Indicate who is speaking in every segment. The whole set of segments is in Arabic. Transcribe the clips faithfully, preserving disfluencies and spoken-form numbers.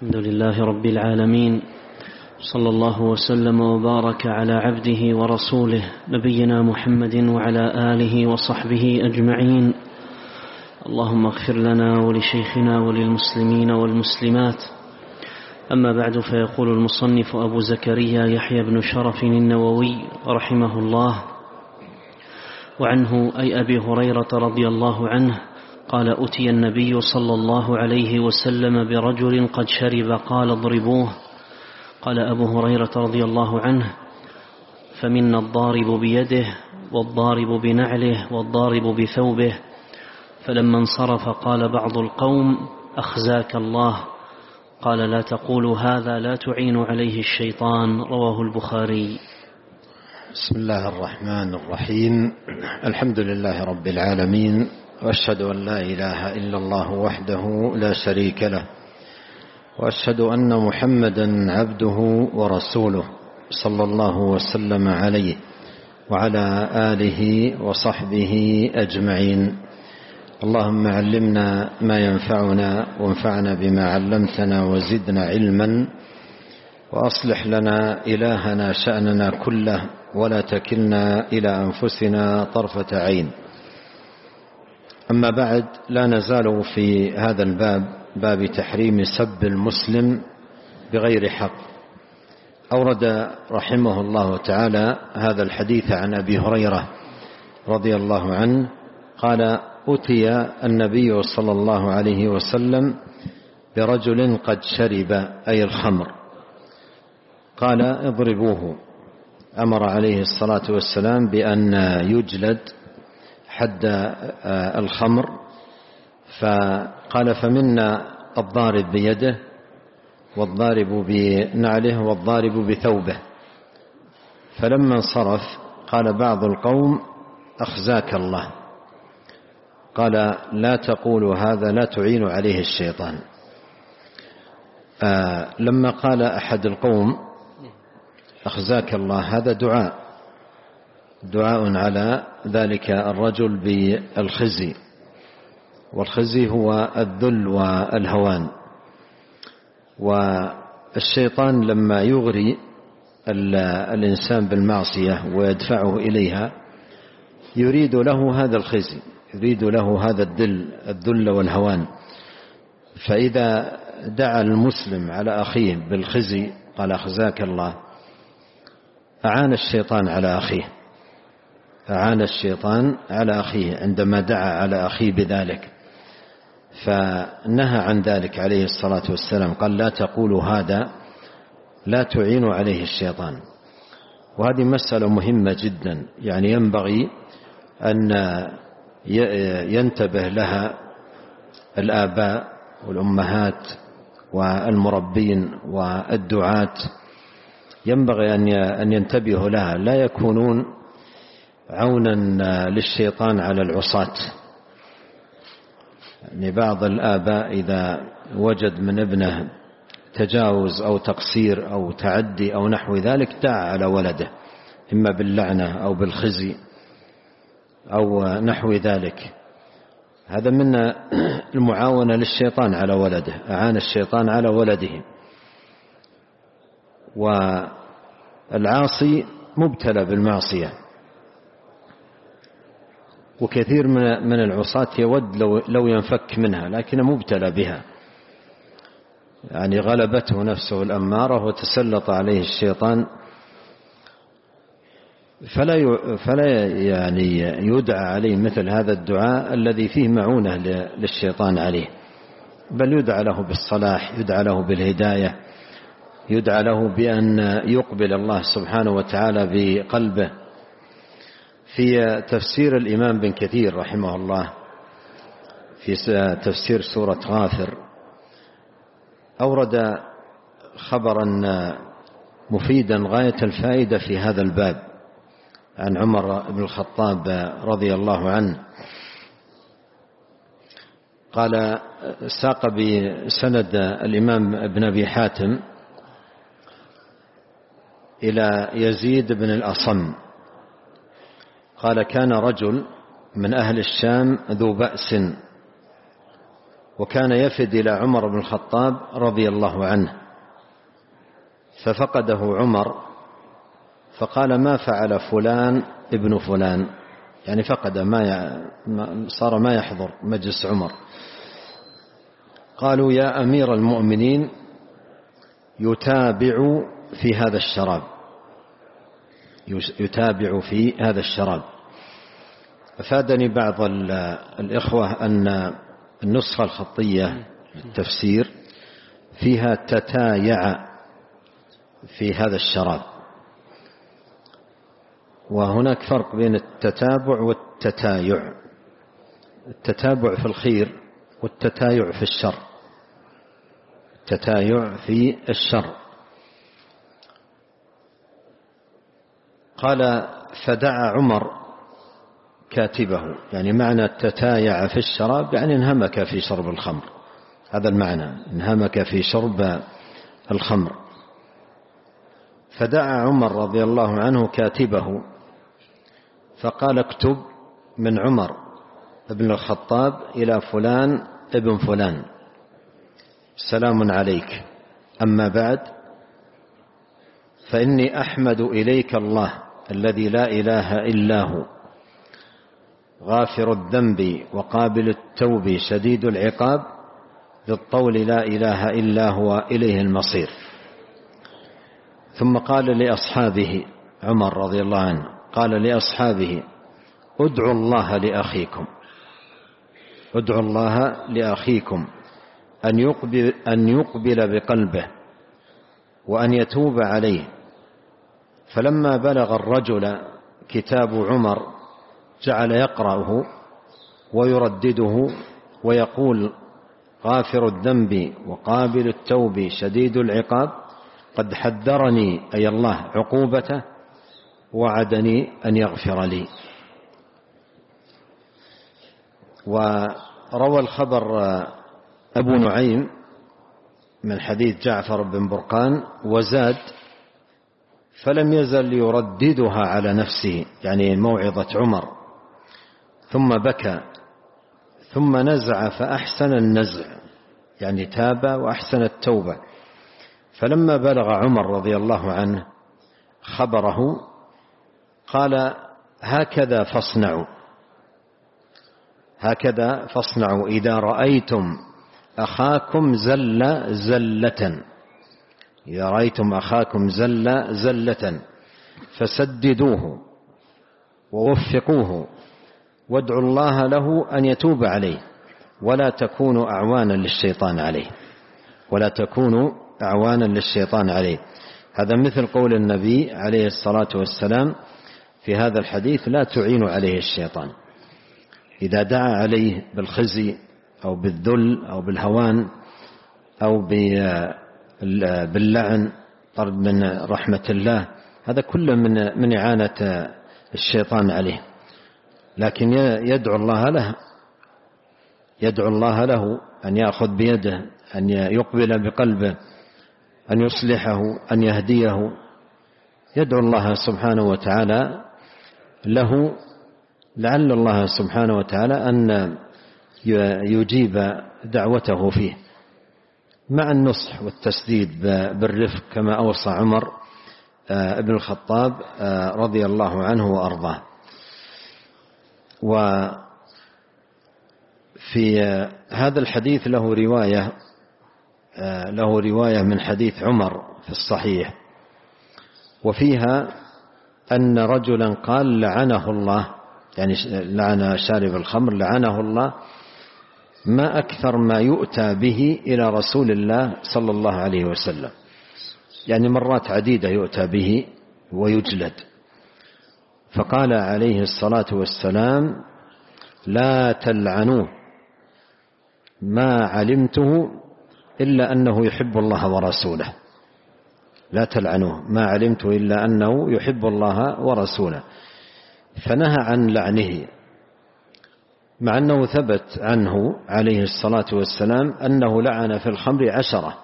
Speaker 1: الحمد لله رب العالمين، صلى الله وسلم وبارك على عبده ورسوله نبينا محمد وعلى آله وصحبه أجمعين. اللهم اغفر لنا ولشيخنا وللمسلمين والمسلمات. أما بعد، فيقول المصنف أبو زكريا يحيى بن شرف النووي رحمه الله: وعنه أي أبي هريرة رضي الله عنه قال: أتي النبي صلى الله عليه وسلم برجل قد شرب قال: اضربوه. قال أبو هريرة رضي الله عنه: فمنا الضارب بيده والضارب بنعله والضارب بثوبه. فلما انصرف قال بعض القوم: أخزاك الله. قال: لا تقولوا هذا، لا تعين عليه الشيطان. رواه البخاري.
Speaker 2: بسم الله الرحمن الرحيم. الحمد لله رب العالمين، وأشهد أن لا إله إلا الله وحده لا شريك له، وأشهد أن محمدا عبده ورسوله صلى الله وسلم عليه وعلى آله وصحبه أجمعين. اللهم علمنا ما ينفعنا وانفعنا بما علمتنا وزدنا علما، وأصلح لنا إلهنا شأننا كله، ولا تكلنا إلى أنفسنا طرفة عين. أما بعد، لا نزال في هذا الباب، باب تحريم سب المسلم بغير حق. أورد رحمه الله تعالى هذا الحديث عن أبي هريرة رضي الله عنه قال: أتي النبي صلى الله عليه وسلم برجل قد شرب، أي الخمر، قال: اضربوه. أمر عليه الصلاة والسلام بأن يجلد حد الخمر. فقال: فمنا الضارب بيده والضارب بنعله والضارب بثوبه. فلما انصرف قال بعض القوم: أخزاك الله. قال: لا تقولوا هذا، لا تعين عليه الشيطان. آه لما قال أحد القوم: أخزاك الله، هذا دعاء دعاء على ذلك الرجل بالخزي، والخزي هو الذل والهوان. والشيطان لما يغري الإنسان بالمعصية ويدفعه إليها يريد له هذا الخزي، يريد له هذا الذل الذل والهوان. فإذا دعا المسلم على أخيه بالخزي قال: أخزاك الله، أعان الشيطان على أخيه أعان الشيطان على أخيه عندما دعا على أخيه بذلك. فنهى عن ذلك عليه الصلاة والسلام، قال: لا تقولوا هذا، لا تعينوا عليه الشيطان. وهذه مسألة مهمة جدا، يعني ينبغي أن ينتبه لها الآباء والأمهات والمربين والدعاة، ينبغي أن ينتبهوا لها، لا يكونون عونا للشيطان على العصاة. يعني بعض الآباء إذا وجد من ابنه تجاوز أو تقصير أو تعدي أو نحو ذلك دعا على ولده، إما باللعنة أو بالخزي أو نحو ذلك. هذا من المعاونة للشيطان على ولده، أعان الشيطان على ولده. والعاصي مبتلى بالمعصية، وكثير من العصاة يود لو ينفك منها، لكن مبتلى بها، يعني غلبته نفسه الأمارة وتسلط عليه الشيطان. فلا فلا يعني يدعى عليه مثل هذا الدعاء الذي فيه معونة للشيطان عليه، بل يدعى له بالصلاح، يدعى له بالهداية، يدعى له بأن يقبل الله سبحانه وتعالى بقلبه. في تفسير الإمام بن كثير رحمه الله في تفسير سورة غافر أورد خبرا مفيدا غاية الفائدة في هذا الباب عن عمر بن الخطاب رضي الله عنه قال: ساق بسند الإمام ابن أبي حاتم إلى يزيد بن الأصم قال: كان رجل من أهل الشام ذو بأس وكان يفد إلى عمر بن الخطاب رضي الله عنه، ففقده عمر فقال: ما فعل فلان ابن فلان؟ يعني فقد، ما صار ما يحضر مجلس عمر. قالوا: يا أمير المؤمنين، يتابع في هذا الشراب يتابع في هذا الشراب. أفادني بعض الإخوة أن النسخة الخطية للتفسير فيها تتايع في هذا الشراب، وهناك فرق بين التتابع والتتايع. التتابع في الخير والتتايع في الشر. التتايع في الشر. قال: فدعا عمر كاتبه، يعني معنى التتايع في الشراب يعني انهمك في شرب الخمر، هذا المعنى، انهمك في شرب الخمر. فدعا عمر رضي الله عنه كاتبه فقال: اكتب من عمر ابن الخطاب إلى فلان ابن فلان، سلام عليك، أما بعد، فإني أحمد إليك الله الذي لا إله إلا هو، غافر الذنب وقابل التوب شديد العقاب، بالطول لا إله إلا هو إليه المصير. ثم قال لأصحابه، عمر رضي الله عنه قال لأصحابه: ادعوا الله لأخيكم ادعوا الله لأخيكم أن يقبل, أن يقبل بقلبه وأن يتوب عليه. فلما بلغ الرجل كتاب عمر جعل يقرأه ويردده ويقول: غافر الذنب وقابل التوب شديد العقاب، قد حذرني أي الله عقوبته، وعدني أن يغفر لي. وروى الخبر أبو نعيم من حديث جعفر بن برقان وزاد: فلم يزل يرددها على نفسه، يعني موعظة عمر، ثم بكى، ثم نزع فأحسن النزع، يعني تاب وأحسن التوبة. فلما بلغ عمر رضي الله عنه خبره قال: هكذا فاصنعوا هكذا فاصنعوا إذا رأيتم أخاكم زل زلة إذا رأيتم أخاكم زل زلة فسددوه ووفقوه وادعوا الله له أن يتوب عليه، ولا تكونوا أعوانا للشيطان عليه ولا تكونوا أعوانا للشيطان عليه. هذا مثل قول النبي عليه الصلاة والسلام في هذا الحديث: لا تعينوا عليه الشيطان. إذا دعا عليه بالخزي أو بالذل أو بالهوان أو باللعن، طرد من رحمة الله، هذا كله من من إعانة الشيطان عليه. لكن يدعو الله له يدعو الله له أن يأخذ بيده، أن يقبل بقلبه، أن يصلحه، أن يهديه. يدعو الله سبحانه وتعالى له، لعل الله سبحانه وتعالى أن يجيب دعوته فيه، مع النصح والتسديد بالرفق كما أوصى عمر ابن الخطاب رضي الله عنه وأرضاه. وفي هذا الحديث له رواية له رواية من حديث عمر في الصحيح، وفيها أن رجلا قال: لعنه الله، يعني لعن شارب الخمر، لعنه الله، ما أكثر ما يؤتى به إلى رسول الله صلى الله عليه وسلم، يعني مرات عديدة يؤتى به ويجلد. فقال عليه الصلاة والسلام: لا تلعنوه، ما علمته إلا أنه يحب الله ورسوله. لا تلعنوه، ما علمته إلا أنه يحب الله ورسوله. فنهى عن لعنه، مع أنه ثبت عنه عليه الصلاة والسلام أنه لعن في الخمر عشرة،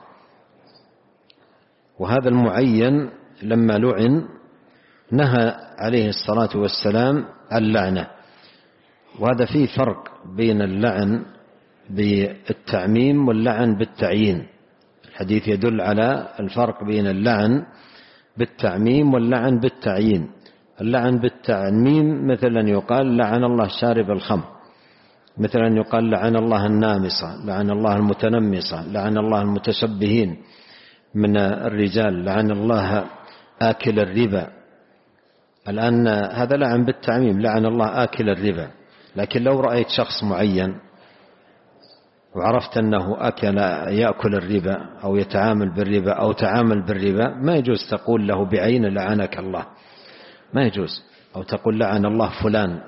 Speaker 2: وهذا المعين لما لعن نهى عليه الصلاة والسلام عن لعنه. وهذا فيه فرق بين اللعن بالتعميم واللعن بالتعيين. الحديث يدل على الفرق بين اللعن بالتعميم واللعن بالتعيين. اللعن بالتعميم مثلا يقال لعن الله شارب الخمر، مثلا يقال لعن الله النامصة، لعن الله المتنمصة، لعن الله المتشبهين من الرجال، لعن الله آكل الربا. الآن هذا لعن بالتعميم، لعن الله آكل الربا. لكن لو رأيت شخص معين وعرفت أنه أكل يأكل الربا أو يتعامل بالربا أو تعامل بالربا، ما يجوز تقول له بعين لعنك الله، ما يجوز، أو تقول لعن الله فلان.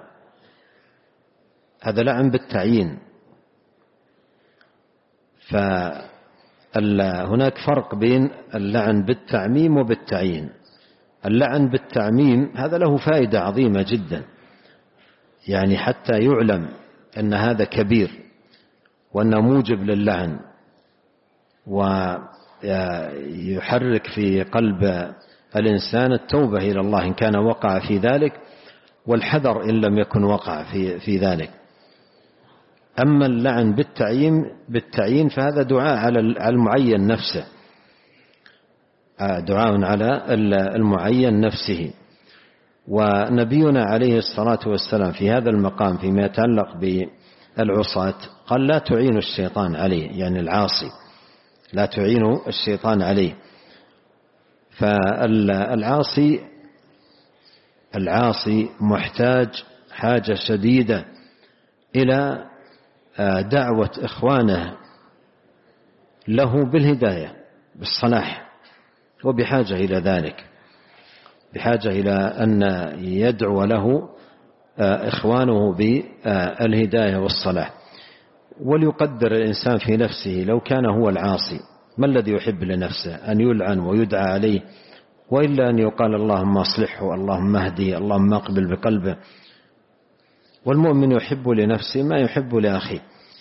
Speaker 2: هذا لعن بالتعيين. فهناك فرق بين اللعن بالتعميم وبالتعيين. اللعن بالتعميم هذا له فائدة عظيمة جدا، يعني حتى يعلم أن هذا كبير وأنه موجب للعن، ويحرك في قلب الإنسان التوبة إلى الله إن كان وقع في ذلك، والحذر إن لم يكن وقع في, في ذلك. أما اللعن بالتعيين بالتعيين فهذا دعاء على المعين نفسه، دعاء على المعين نفسه. ونبينا عليه الصلاة والسلام في هذا المقام فيما يتعلق بالعصاة قال لا تعين الشيطان عليه، يعني العاصي لا تعين الشيطان عليه. فالعاصي العاصي محتاج حاجة شديدة إلى دعوة إخوانه له بالهداية بالصلاح، وبحاجة إلى ذلك، بحاجة إلى أن يدعو له إخوانه بالهداية والصلاح. وليقدر الإنسان في نفسه لو كان هو العاصي ما الذي يحب لنفسه؟ أن يلعن ويدعى عليه، وإلا أن يقال اللهم أصلحه، اللهم اهدي، اللهم اقبل بقلبه. والمؤمن يحب لنفسه ما يحب لأخيه.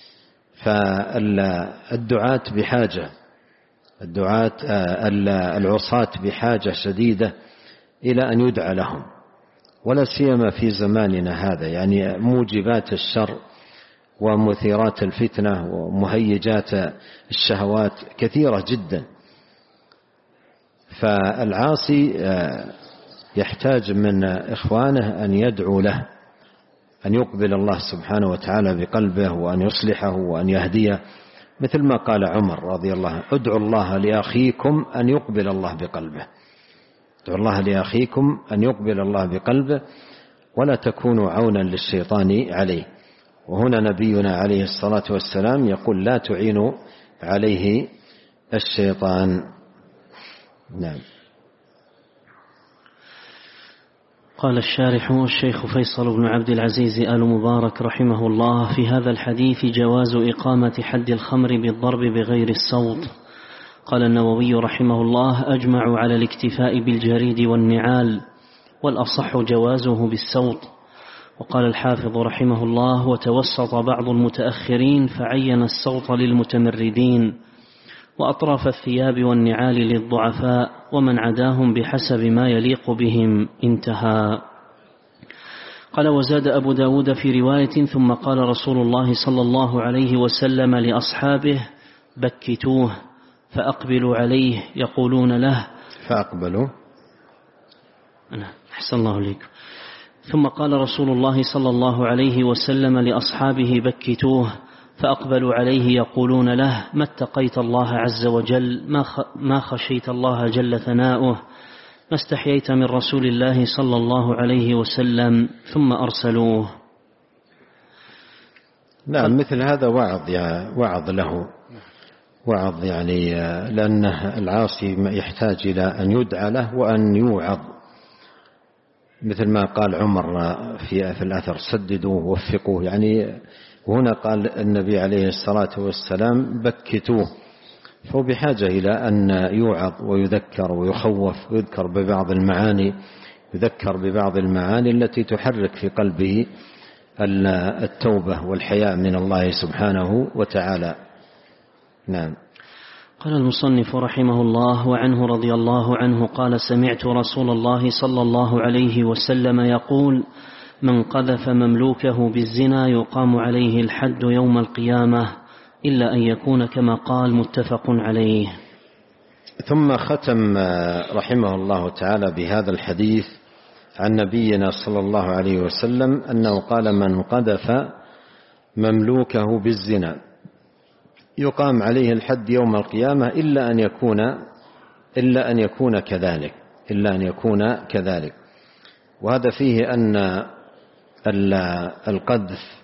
Speaker 2: فالدعاة بحاجة الدعاة العصاة بحاجة شديدة إلى أن يدعى لهم، ولا سيما في زماننا هذا، يعني موجبات الشر ومثيرات الفتنة ومهيجات الشهوات كثيرة جدا. فالعاصي يحتاج من إخوانه أن يدعو له أن يقبل الله سبحانه وتعالى بقلبه، وأن يصلحه وأن يهديه، مثل ما قال عمر رضي الله عنه: ادعوا الله لأخيكم أن يقبل الله بقلبه. ادعوا الله لأخيكم أن يقبل الله بقلبه ولا تكونوا عونا للشيطان عليه. وهنا نبينا عليه الصلاة والسلام يقول لا تعينوا عليه الشيطان. نعم.
Speaker 1: قال الشارح الشيخ فيصل بن عبد العزيز آل مبارك رحمه الله: في هذا الحديث جواز إقامة حد الخمر بالضرب بغير الصوت. قال النووي رحمه الله: أجمعوا على الاكتفاء بالجريد والنعال، والأصح جوازه بالصوت. وقال الحافظ رحمه الله: وتوسط بعض المتأخرين فعين الصوت للمتمردين، وأطراف الثياب والنعال للضعفاء، ومن عداهم بحسب ما يليق بهم. انتهى. قال: وزاد أبو داود في رواية: ثم قال رسول الله صلى الله عليه وسلم لأصحابه: بكتوه فأقبلوا عليه يقولون له
Speaker 2: فأقبلوا
Speaker 1: أحسن الله عليكم. ثم قال رسول الله صلى الله عليه وسلم لأصحابه: بكتوه فأقبلوا عليه يقولون له: ما اتقيت الله عز وجل، ما خشيت الله جل ثناؤه، ما استحييت من رسول الله صلى الله عليه وسلم. ثم أرسلوه.
Speaker 2: نعم، مثل هذا وعظ يا وعظ له وعظ، يعني لأن العاصي يحتاج إلى أن يدعى له وأن يوعظ، مثل ما قال عمر في في الأثر: سددوه ووفقوه. يعني وهنا قال النبي عليه الصلاة والسلام: بكتوه. فهو بحاجة إلى أن يوعظ ويذكر ويخوف ويذكر ببعض المعاني يذكر ببعض المعاني التي تحرك في قلبه التوبة والحياء من الله سبحانه وتعالى. نعم.
Speaker 1: قال المصنف رحمه الله: وعنه رضي الله عنه قال: سمعت رسول الله صلى الله عليه وسلم يقول: من قذف مملوكه بالزنا يقام عليه الحد يوم القيامة، إلا أن يكون كما قال. متفق عليه.
Speaker 2: ثم ختم رحمه الله تعالى بهذا الحديث عن نبينا صلى الله عليه وسلم أنه قال: من قذف مملوكه بالزنا يقام عليه الحد يوم القيامة إلا أن يكون إلا أن يكون كذلك إلا أن يكون كذلك. وهذا فيه أن القذف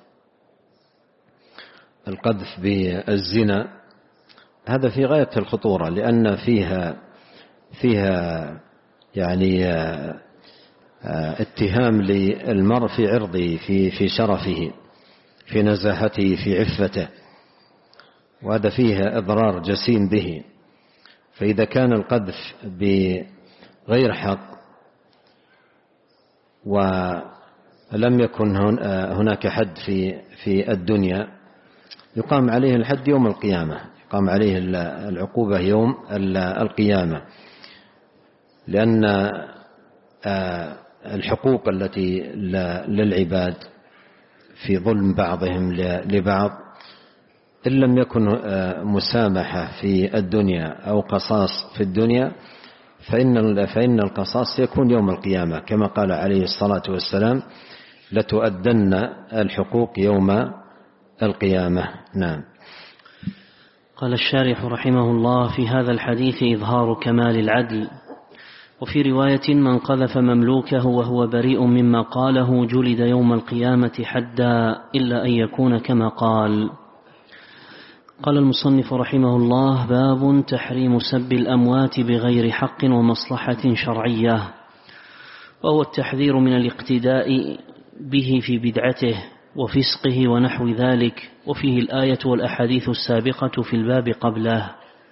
Speaker 2: القذف بالزنا هذا في غاية الخطورة، لأن فيها فيها يعني اتهام للمرء في عرضه، في في شرفه، في نزاهته، في عفته، وهذا فيه إضرار جسيم به. فإذا كان القذف بغير حق ولم يكن هناك حد في في الدنيا يقام عليه الحد يوم القيامة، يقام عليه العقوبة يوم القيامة، لأن الحقوق التي للعباد في ظلم بعضهم لبعض إن لم يكن مسامحة في الدنيا أو قصاص في الدنيا فإن فإن القصاص يكون يوم القيامة، كما قال عليه الصلاة والسلام: لتؤدن الحقوق يوم القيامة. نعم.
Speaker 1: قال الشارح رحمه الله: في هذا الحديث إظهار كمال العدل. وفي رواية: من قذف مملوكه وهو بريء مما قاله جلد يوم القيامة حدا إلا أن يكون كما قال. قال المصنف رحمه الله: باب تحريم سب الأموات بغير حق ومصلحة شرعية، وهو التحذير من الاقتداء به في بدعته وفسقه ونحو ذلك، وفيه الآية والأحاديث السابقة في الباب قبله.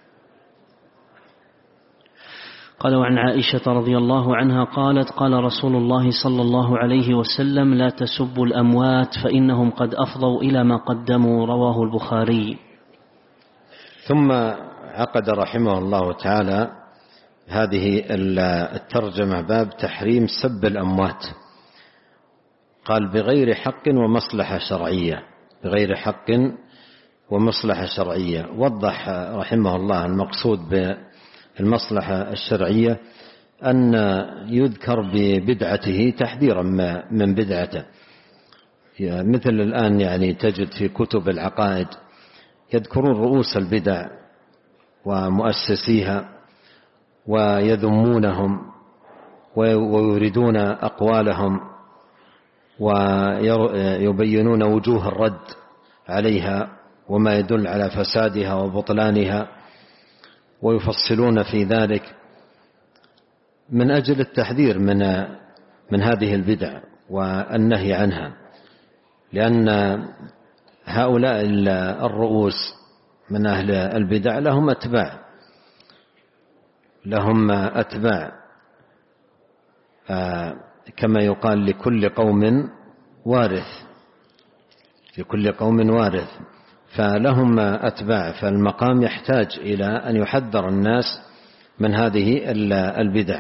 Speaker 1: قال: وعن عائشة رضي الله عنها قالت: قال رسول الله صلى الله عليه وسلم: لا تسبوا الأموات فإنهم قد أفضوا إلى ما قدموا. رواه البخاري.
Speaker 2: ثم عقد رحمه الله تعالى هذه الترجمة باب تحريم سب الأموات. قال: بغير حق ومصلحة شرعية، بغير حق ومصلحة شرعية. وضح رحمه الله المقصود بالمصلحة الشرعية أن يذكر ببدعته تحذيرا من بدعته، مثل الآن يعني تجد في كتب العقائد يذكرون رؤوس البدع ومؤسسيها ويذمونهم ويريدون أقوالهم ويبينون وجوه الرد عليها وما يدل على فسادها وبطلانها، ويفصلون في ذلك من أجل التحذير من من هذه البدع والنهي عنها، لأن هؤلاء الرؤوس من أهل البدع لهم أتباع لهم أتباع كما يقال: لكل قوم وارث، لكل قوم وارث، فلهم أتباع. فالمقام يحتاج إلى أن يحذر الناس من هذه البدع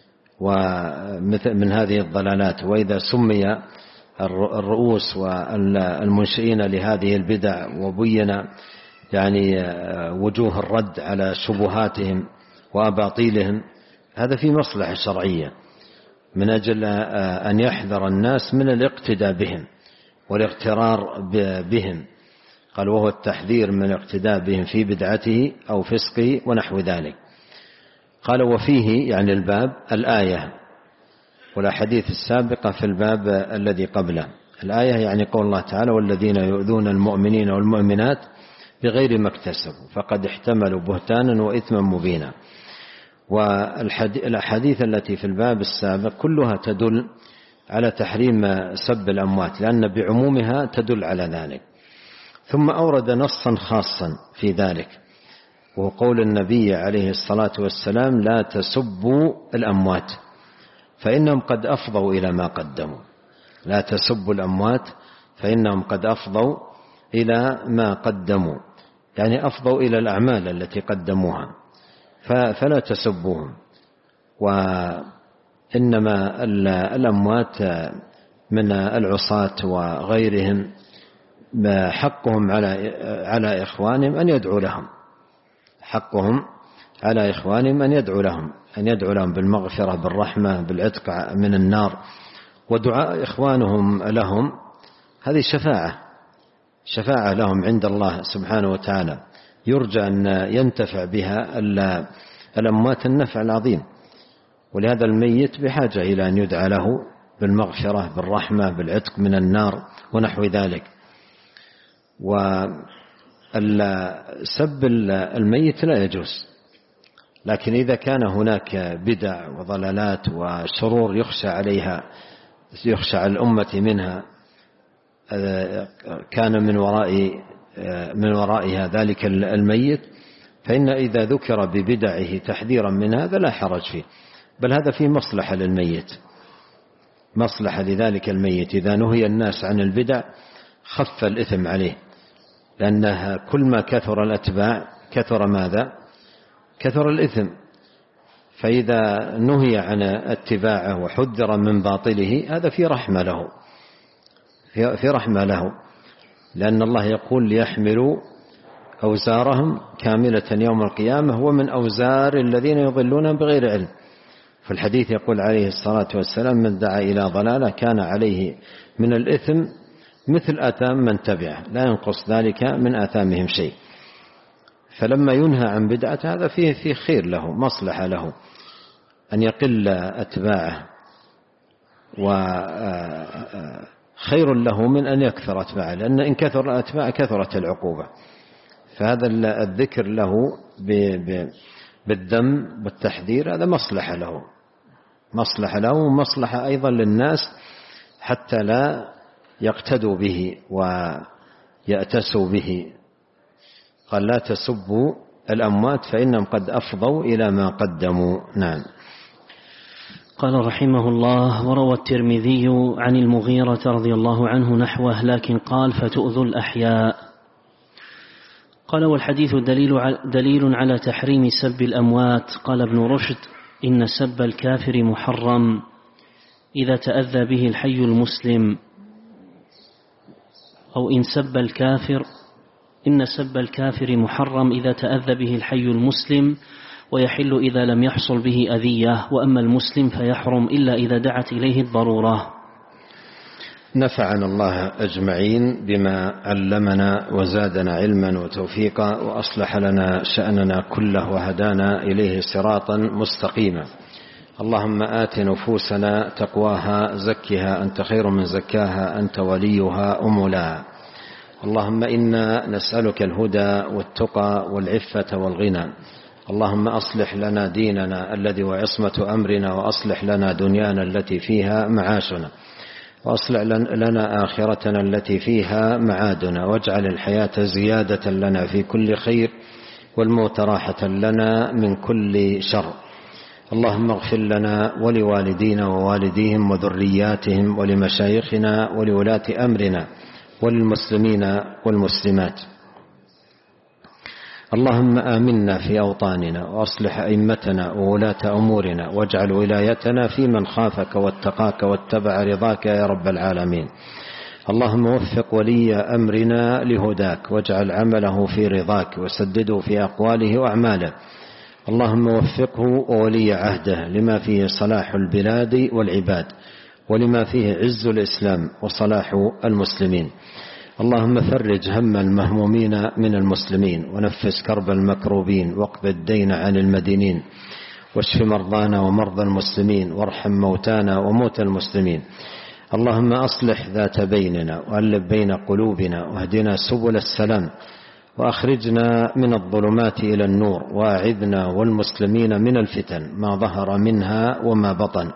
Speaker 2: ومن هذه الضلالات. وإذا سمي الرؤوس والمنشئين لهذه البدع وبين يعني وجوه الرد على شبهاتهم وأباطيلهم، هذا في مصلحة شرعية من أجل أن يحذر الناس من الاقتداء بهم والاغترار بهم. قال: وهو التحذير من الاقتداء بهم في بدعته أو فسقه ونحو ذلك. قال: وفيه يعني الباب الآية والأحاديث السابقة في الباب الذي قبله. الآية يعني قول الله تعالى: والذين يؤذون المؤمنين والمؤمنات بغير ما اكتسبوا فقد احتملوا بهتانا وإثما مبينا. والأحاديث التي في الباب السابق كلها تدل على تحريم سب الأموات، لأن بعمومها تدل على ذلك. ثم أورد نصا خاصا في ذلك، وهو قول النبي عليه الصلاة والسلام: لا تسبوا الأموات فإنهم قد أفضوا إلى ما قدموا. لا تسبوا الأموات فإنهم قد أفضوا إلى ما قدموا، يعني أفضوا إلى الأعمال التي قدموها، فلا تسبوهم. وإنما الأموات من العصاة وغيرهم حقهم على على إخوانهم أن يدعو لهم، حقهم على إخوانهم أن يدعو لهم أن يدعو لهم بالمغفرة بالرحمة بالعتق من النار. ودعاء إخوانهم لهم هذه شفاعة شفاعة لهم عند الله سبحانه وتعالى، يرجى أن ينتفع بها الأموات النفع العظيم. ولهذا الميت بحاجة إلى أن يدعى له بالمغفرة بالرحمة بالعتق من النار ونحو ذلك. وسب الميت لا يجوز، لكن إذا كان هناك بدع وضلالات وشرور يخشى عليها يخشى على الأمة منها كان من وراء من ورائها ذلك الميت، فإن إذا ذكر ببدعه تحذيرا من هذا لا حرج فيه، بل هذا فيه مصلحة للميت، مصلحة لذلك الميت. إذا نهي الناس عن البدع خف الإثم عليه، لأنها كل ما كثر الأتباع كثر ماذا؟ كثر الإثم. فإذا نهي عن اتباعه وحذر من باطله هذا في رحمة له في رحمة له لأن الله يقول ليحملوا أوزارهم كاملة يوم القيامة ومن أوزار الذين يضلون بغير علم. في الحديث يقول عليه الصلاة والسلام من دعا إلى ضلالة كان عليه من الإثم مثل آثام من تبعه لا ينقص ذلك من آثامهم شيء. فلما ينهى عن بدعة هذا فيه فيه خير له، مصلحة له أن يقل أتباعه، وخير له من أن يكثر أتباعه، لأن إن كثر الأتباع كثرت العقوبة. فهذا الذكر له بالذم والتحذير هذا مصلحة له مصلحة له ومصلحة أيضا للناس حتى لا يقتدوا به ويأتسوا به. قال لا تسبوا الأموات فإنهم قد أفضوا إلى ما قدموا. نعم.
Speaker 1: قال رحمه الله: وروى الترمذي عن المغيرة رضي الله عنه نحوه، لكن قال فتؤذوا الأحياء. قال: والحديث دليل دليل على تحريم سب الأموات. قال ابن رشد: إن سب الكافر محرم إذا تأذى به الحي المسلم، أو إن سب الكافر إن سب الكافر محرم إذا تأذى به الحي المسلم، ويحل إذا لم يحصل به أذية، وأما المسلم فيحرم إلا إذا دعت إليه الضرورة.
Speaker 2: نفعنا الله أجمعين بما علمنا وزادنا علما وتوفيقا، وأصلح لنا شأننا كله وهدانا إليه صراطا مستقيما. اللهم آت نفوسنا تقواها زكها أنت خير من زكاها أنت وليها ومولاها. اللهم إنا نسألك الهدى والتقى والعفة والغنى. اللهم أصلح لنا ديننا الذي هو عصمة أمرنا، وأصلح لنا دنيانا التي فيها معاشنا، وأصلح لنا آخرتنا التي فيها معادنا، واجعل الحياة زيادة لنا في كل خير والموت راحة لنا من كل شر. اللهم اغفر لنا ولوالدينا ووالديهم وذرياتهم ولمشايخنا ولولاة أمرنا وللمسلمين والمسلمات. اللهم آمنا في أوطاننا، وأصلح أئمتنا وولاة أمورنا، واجعل ولايتنا في من خافك واتقاك واتبع رضاك يا رب العالمين. اللهم وفق ولي أمرنا لهداك، واجعل عمله في رضاك، وسدده في أقواله وأعماله. اللهم وفقه وولي عهده لما فيه صلاح البلاد والعباد، ولما فيه عز الإسلام وصلاح المسلمين. اللهم فرج هم المهمومين من المسلمين، ونفس كرب المكروبين، واقض الدين عن المدينين، واشف مرضانا ومرضى المسلمين، وارحم موتانا وموتى المسلمين. اللهم أصلح ذات بيننا، وألف بين قلوبنا، واهدنا سبل السلام، وأخرجنا من الظلمات إلى النور، وأعذنا والمسلمين من الفتن ما ظهر منها وما بطن.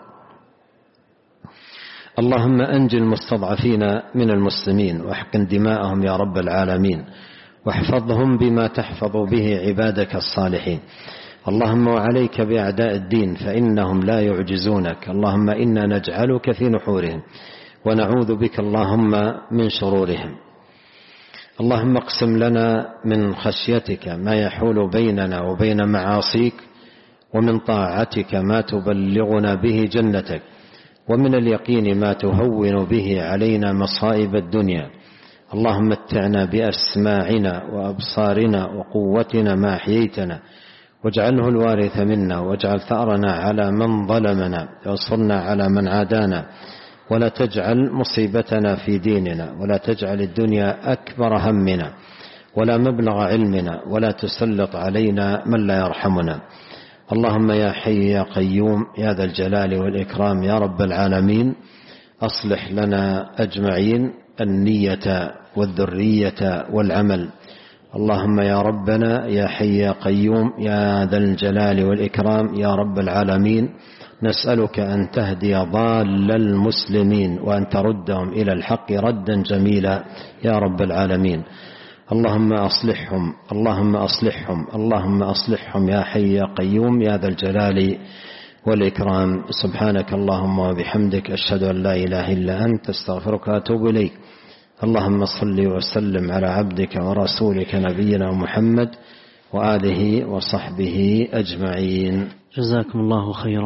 Speaker 2: اللهم أنج المستضعفين من المسلمين، واحقن دماءهم يا رب العالمين، واحفظهم بما تحفظ به عبادك الصالحين. اللهم وعليك بأعداء الدين فإنهم لا يعجزونك. اللهم إنا نجعلك في نحورهم، ونعوذ بك اللهم من شرورهم. اللهم اقسم لنا من خشيتك ما يحول بيننا وبين معاصيك، ومن طاعتك ما تبلغنا به جنتك، ومن اليقين ما تهون به علينا مصائب الدنيا. اللهم متعنا بأسماعنا وأبصارنا وقوتنا ما أحييتنا واجعله الوارث منا واجعل ثأرنا على من ظلمنا وانصرنا على من عادانا ولا تجعل مصيبتنا في ديننا ولا تجعل الدنيا أكبر همنا ولا مبلغ علمنا ولا تسلط علينا من لا يرحمنا. اللهم يا حي يا قيوم يا ذا الجلال والإكرام يا رب العالمين أصلح لنا أجمعين النية والذرية والعمل. اللهم يا ربنا يا حي يا قيوم يا ذا الجلال والإكرام يا رب العالمين نسألك أن تهدي ضال المسلمين وأن تردهم إلى الحق ردا جميلا يا رب العالمين. اللهم أصلحهم اللهم أصلحهم اللهم أصلحهم يا حي يا قيوم يا ذا الجلال والإكرام. سبحانك اللهم وبحمدك أشهد أن لا إله إلا أنت استغفرك وأتوب إليك. اللهم صل وسلم على عبدك ورسولك نبينا محمد وآله وصحبه أجمعين.
Speaker 1: جزاكم الله خيرا.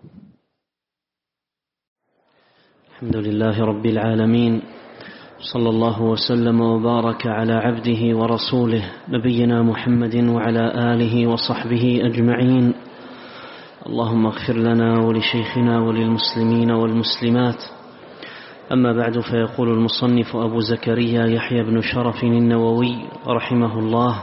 Speaker 1: الحمد لله رب العالمين، صلى الله وسلم وبارك على عبده ورسوله نبينا محمد وعلى آله وصحبه أجمعين. اللهم اغفر لنا ولشيخنا وللمسلمين والمسلمات. أما بعد، فيقول المصنف أبو زكريا يحيى بن شرف النووي رحمه الله: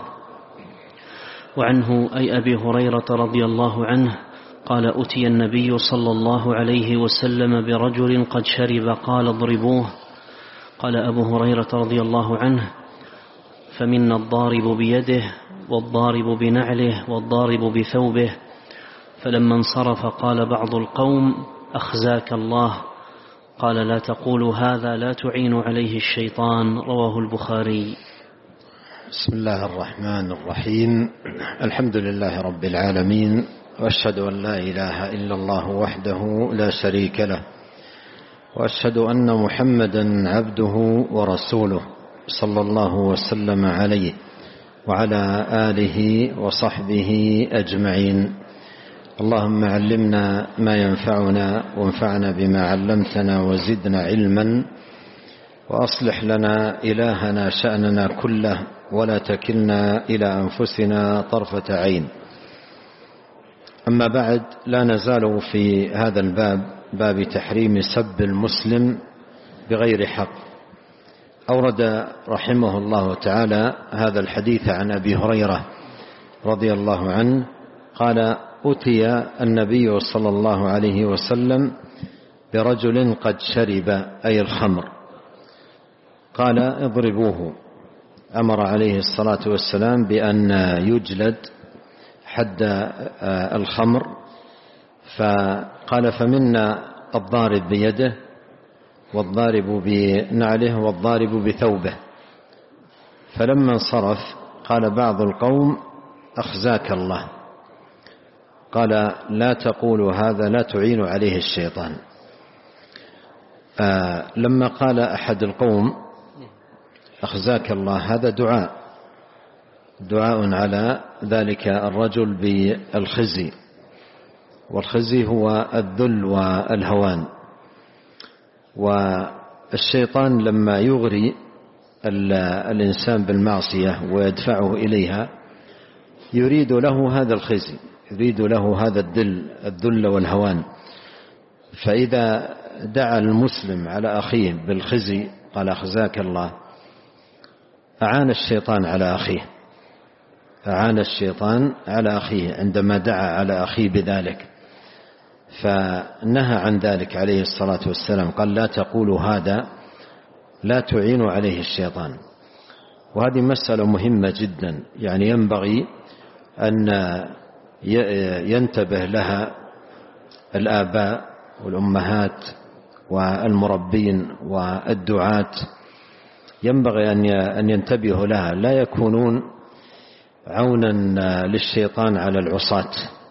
Speaker 1: وعنه أي أبي هريرة رضي الله عنه قال: أتي النبي صلى الله عليه وسلم برجل قد شرب قال: اضربوه. قال أبو هريرة رضي الله عنه: فمنا الضارب بيده والضارب بنعله والضارب بثوبه. فلما انصرف قال بعض القوم: أخزاك الله. قال: لا تقولوا هذا لا تعين عليه الشيطان. رواه البخاري.
Speaker 2: بسم الله الرحمن الرحيم. الحمد لله رب العالمين، وأشهد أن لا إله إلا الله وحده لا شريك له، وأشهد أن محمدا عبده ورسوله صلى الله وسلم عليه وعلى آله وصحبه أجمعين. اللهم علمنا ما ينفعنا وانفعنا بما علمتنا وزدنا علما، وأصلح لنا إلهنا شأننا كله ولا تكلنا إلى أنفسنا طرفة عين. أما بعد، لا نزال في هذا الباب، باب تحريم سب المسلم بغير حق. أورد رحمه الله تعالى هذا الحديث عن أبي هريرة رضي الله عنه قال: أتي النبي صلى الله عليه وسلم برجل قد شرب أي الخمر، قال: اضربوه. أمر عليه الصلاة والسلام بأن يجلد حد الخمر. فقال: فمنا الضارب بيده والضارب بنعله والضارب بثوبه. فلما انصرف قال بعض القوم: أخزاك الله. قال: لا تقولوا هذا لا تعين عليه الشيطان. آه لما قال أحد القوم: أخزاك الله، هذا دعاء دعاء على ذلك الرجل بالخزي، والخزي هو الذل والهوان. والشيطان لما يغري الإنسان بالمعصية ويدفعه إليها يريد له هذا الخزي، يريد له هذا الذل الذل والهوان. فإذا دعا المسلم على أخيه بالخزي قال: أخزاك الله، أعان الشيطان على أخيه أعان الشيطان على أخيه عندما دعا على أخيه بذلك. فنهى عن ذلك عليه الصلاة والسلام، قال: لا تقولوا هذا لا تعين عليه الشيطان. وهذه مسألة مهمة جدا، يعني ينبغي أن ينتبه لها الآباء والأمهات والمربين والدعاة، ينبغي أن ينتبهوا لها، لا يكونون عونا للشيطان على العصاة.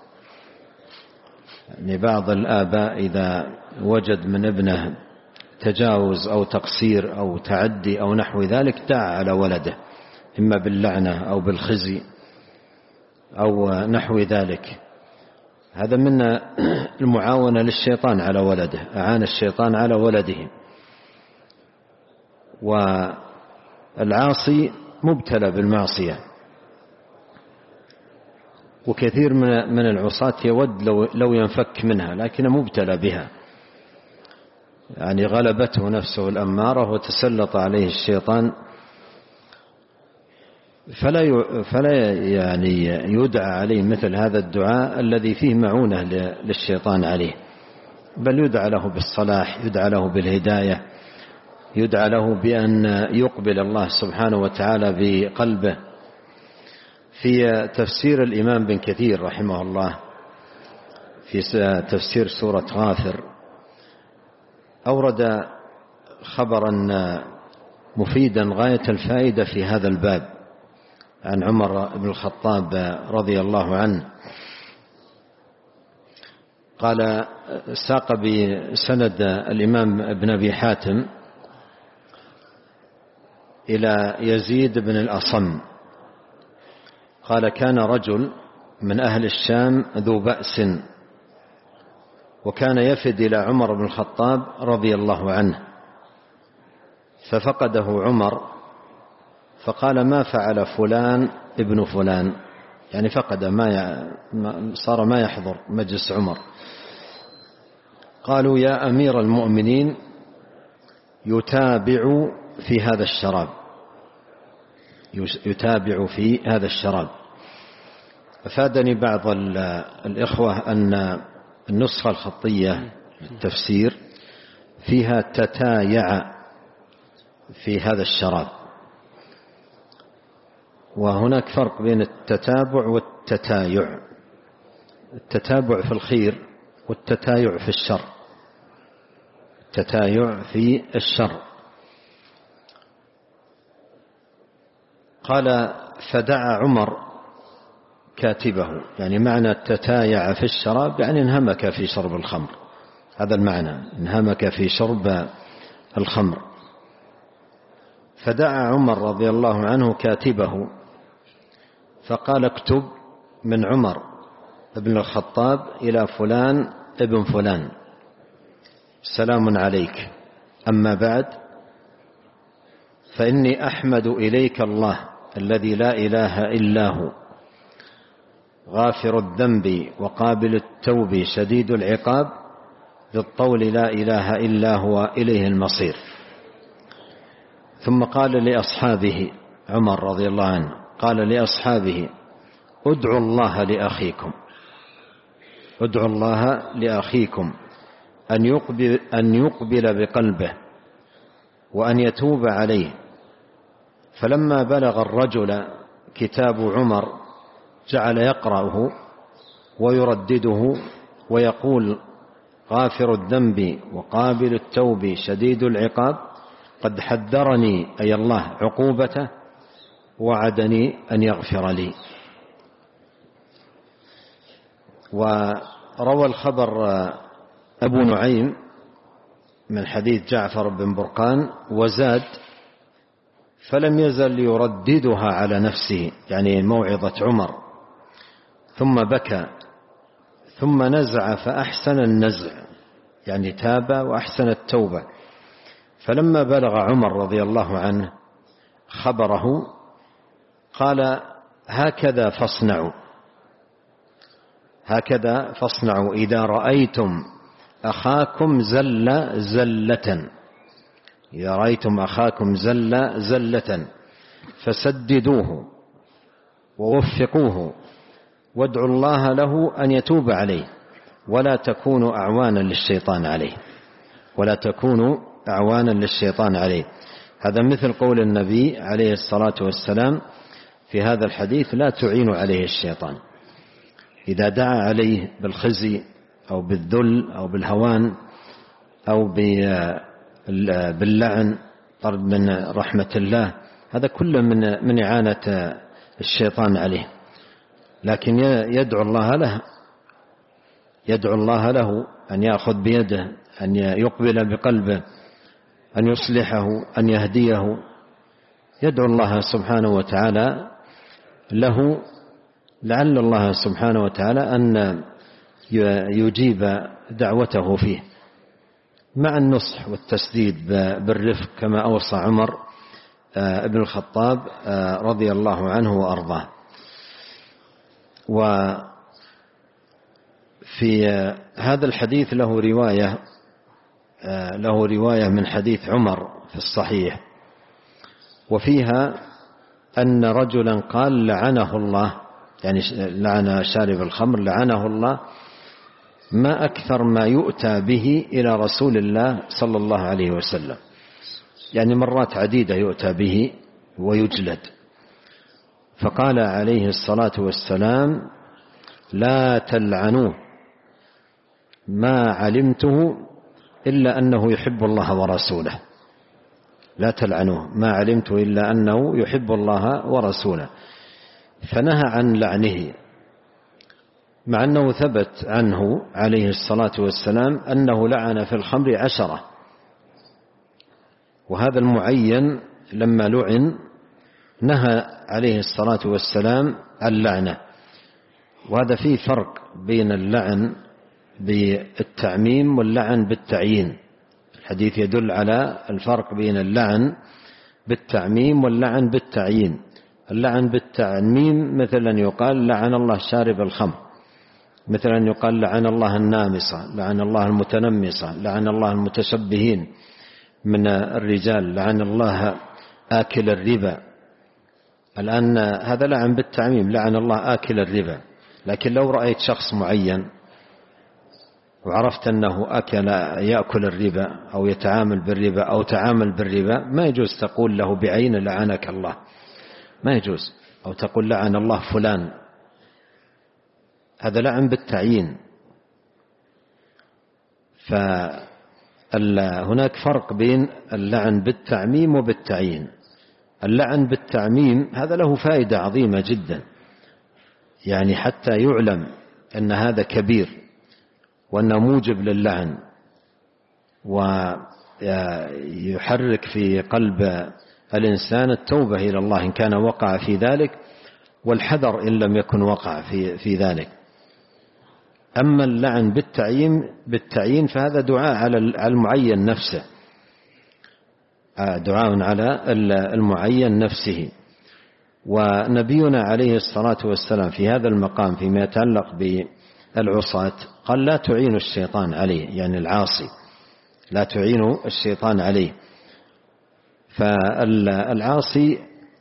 Speaker 2: يعني بعض الآباء إذا وجد من ابنه تجاوز أو تقصير أو تعدي أو نحو ذلك دعا على ولده، إما باللعنة أو بالخزي أو نحو ذلك. هذا من المعاونة للشيطان على ولده، أعان الشيطان على ولده. العاصي مبتلى بالمعصية، وكثير من العصاة يود لو ينفك منها، لكن مبتلى بها، يعني غلبته نفسه الأمارة وتسلط عليه الشيطان، فلا فلا يعني يدعى عليه مثل هذا الدعاء الذي فيه معونة للشيطان عليه، بل يدعى له بالصلاح، يدعى له بالهداية، يدعى له بأن يقبل الله سبحانه وتعالى بقلبه. في تفسير الإمام بن كثير رحمه الله في تفسير سورة غافر أورد خبرا مفيدا غاية الفائدة في هذا الباب عن عمر بن الخطاب رضي الله عنه قال: ساق بسند الإمام ابن أبي حاتم إلى يزيد بن الأصم قال: كان رجل من أهل الشام ذو بأس، وكان يفد إلى عمر بن الخطاب رضي الله عنه، ففقده عمر فقال: ما فعل فلان ابن فلان، يعني فقد ما صار ما يحضر مجلس عمر. قالوا: يا أمير المؤمنين، يتابع في هذا الشراب، يتابع في هذا الشراب. أفادني بعض الإخوة أن النسخة الخطية التفسير فيها تتايع في هذا الشراب، وهناك فرق بين التتابع والتتايع. التتابع في الخير والتتايع في الشر، التتايع في الشر. قال: فدعا عمر كاتبه، يعني معنى التتايع في الشراب يعني انهمك في شرب الخمر، هذا المعنى، انهمك في شرب الخمر. فدعا عمر رضي الله عنه كاتبه فقال: اكتب من عمر ابن الخطاب إلى فلان ابن فلان، سلام عليك، أما بعد، فإني أحمد إليك الله الذي لا إله إلا هو، غافر الذنب وقابل التوب شديد العقاب، بالطول لا إله إلا هو إليه المصير. ثم قال لأصحابه، عمر رضي الله عنه قال لأصحابه: ادعوا الله لأخيكم، ادعوا الله لأخيكم أن يقبل, أن يقبل بقلبه وأن يتوب عليه. فلما بلغ الرجل كتاب عمر جعل يقرأه ويردده ويقول: غافر الذنب وقابل التوب شديد العقاب، قد حذرني أي الله عقوبته، وعدني أن يغفر لي. وروى الخبر أبو نعيم من حديث جعفر بن برقان وزاد: فلم يزل يرددها على نفسه، يعني موعظة عمر، ثم بكى، ثم نزع فأحسن النزع، يعني تاب وأحسن التوبة. فلما بلغ عمر رضي الله عنه خبره قال: هكذا فاصنعوا، هكذا فاصنعوا إذا رأيتم أخاكم زل زلة، إذا رأيتم أخاكم زل زلة فسددوه ووفقوه، وادعوا الله له أن يتوب عليه، ولا تكونوا أعوانا للشيطان عليه، ولا تكونوا أعوانا للشيطان عليه. هذا مثل قول النبي عليه الصلاة والسلام في هذا الحديث: لا تعينوا عليه الشيطان. إذا دعا عليه بالخزي أو بالذل أو بالهوان أو باللعن، طرد من رحمة الله، هذا كله من من إعانة الشيطان عليه. لكن يدعو الله له، يدعو الله له أن يأخذ بيده، أن يقبل بقلبه، أن يصلحه، أن يهديه، يدعو الله سبحانه وتعالى له، لعل الله سبحانه وتعالى أن يجيب دعوته فيه، مع النصح والتسديد بالرفق كما أوصى عمر ابن الخطاب رضي الله عنه وأرضاه. وفي هذا الحديث له رواية له رواية من حديث عمر في الصحيح، وفيها أن رجلا قال لعنه الله، يعني لعن شارب الخمر، لعنه الله، ما أكثر ما يؤتى به إلى رسول الله صلى الله عليه وسلم، يعني مرات عديدة يؤتى به ويجلد. فقال عليه الصلاة والسلام: لا تلعنوه، ما علمته إلا أنه يحب الله ورسوله. لا تلعنوه ما علمته إلا أنه يحب الله ورسوله. فنهى عن لعنه، مع أنه ثبت عنه عليه الصلاة والسلام أنه لعن في الخمر عشرة، وهذا المعين لما لعن نهى عليه الصلاة والسلام عن لعنه. وهذا فيه فرق بين اللعن بالتعميم واللعن بالتعيين. الحديث يدل على الفرق بين اللعن بالتعميم واللعن بالتعيين. اللعن بالتعميم مثلا يقال لعن الله شارب الخمر، مثلا يقال لعن الله النامصة، لعن الله المتنمصة، لعن الله المتشبهين من الرجال، لعن الله آكل الربا. الآن هذا لعن بالتعميم، لعن الله آكل الربا. لكن لو رأيت شخص معين وعرفت أنه أكل يأكل الربا أو يتعامل بالربا أو تعامل بالربا، ما يجوز تقول له بعين لعنك الله، ما يجوز، أو تقول لعن الله فلان. هذا لعن بالتعيين. فهناك فرق بين اللعن بالتعميم وبالتعيين. اللعن بالتعميم هذا له فائدة عظيمة جدا، يعني حتى يعلم أن هذا كبير وأنه موجب للعن، ويحرك في قلب الإنسان التوبة إلى الله إن كان وقع في ذلك، والحذر إن لم يكن وقع في, في ذلك. أما اللعن بالتعيين بالتعيين فهذا دعاء على المعين نفسه، دعاء على المعين نفسه. ونبينا عليه الصلاة والسلام في هذا المقام فيما يتعلق بالعصاة قال: لا تعينوا الشيطان عليه، يعني العاصي لا تعينوا الشيطان عليه. فالعاصي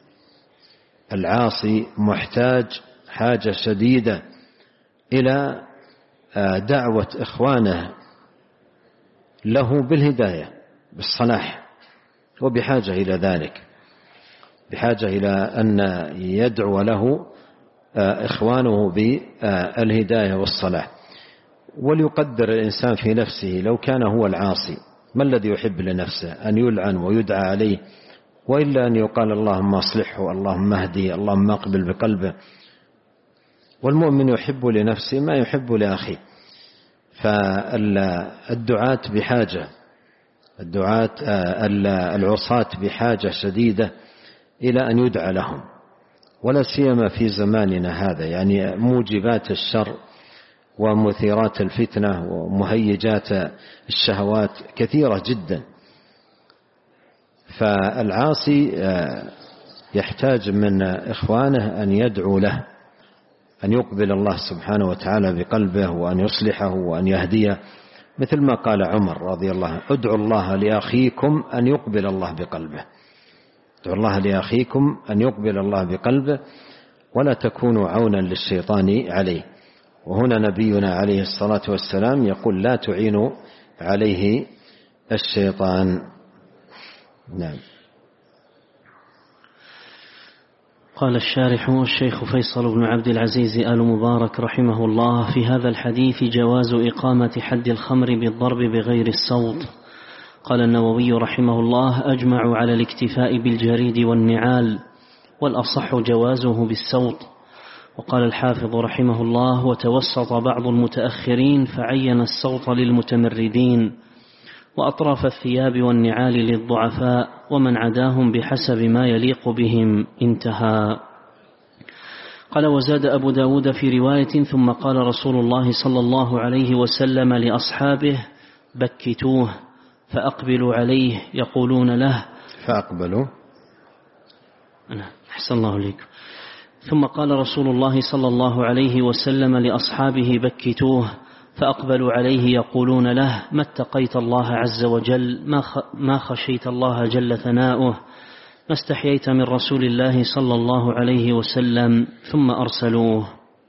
Speaker 2: العاصي محتاج حاجة شديدة إلى دعوة إخوانه له بالهداية بالصلاح، وبحاجة إلى ذلك، بحاجة إلى أن يدعو له إخوانه بالهداية والصلاح. وليقدر الإنسان في نفسه لو كان هو العاصي ما الذي يحب لنفسه؟ أن يلعن ويدعى عليه، وإلا أن يقال اللهم أصلحه، اللهم اهدي، اللهم اقبل بقلبه. والمؤمن يحب لنفسه ما يحب لأخيه. فالدعاة بحاجة الدعاة العصاة بحاجة شديدة إلى أن يدعى لهم، ولا سيما في زماننا هذا، يعني موجبات الشر ومثيرات الفتنة ومهيجات الشهوات كثيرة جدا. فالعاصي يحتاج من إخوانه أن يدعو له، أن يقبل الله سبحانه وتعالى بقلبه، وأن يصلحه وأن يهديه، مثل ما قال عمر رضي الله عنه: ادعوا الله لأخيكم أن يقبل الله بقلبه. ادعوا الله لأخيكم أن يقبل الله بقلبه، ولا تكونوا عونا للشيطان عليه. وهنا نبينا عليه الصلاة والسلام يقول: لا تعينوا عليه الشيطان. نعم.
Speaker 1: قال الشارح الشيخ فيصل بن عبد العزيز آل مبارك رحمه الله: في هذا الحديث جواز إقامة حد الخمر بالضرب بغير الصوت. قال النووي رحمه الله: أجمعوا على الاكتفاء بالجريد والنعال، والأصح جوازه بالصوت. وقال الحافظ رحمه الله: وتوسط بعض المتأخرين فعين الصوت للمتمردين، وأطراف الثياب والنعال للضعفاء، ومن عداهم بحسب ما يليق بهم. انتهى. قال: وزاد أبو داود في رواية: ثم قال رسول الله صلى الله عليه وسلم لأصحابه: بكتوه فأقبلوا عليه، يقولون له
Speaker 2: فأقبلوا
Speaker 1: أحسن الله إليك. ثم قال رسول الله صلى الله عليه وسلم لأصحابه بكتوه، فأقبلوا عليه يقولون له: ما اتقيت الله عز وجل، ما خشيت الله جل ثناؤه، ما استحييت من رسول الله صلى الله عليه وسلم، ثم أرسلوه.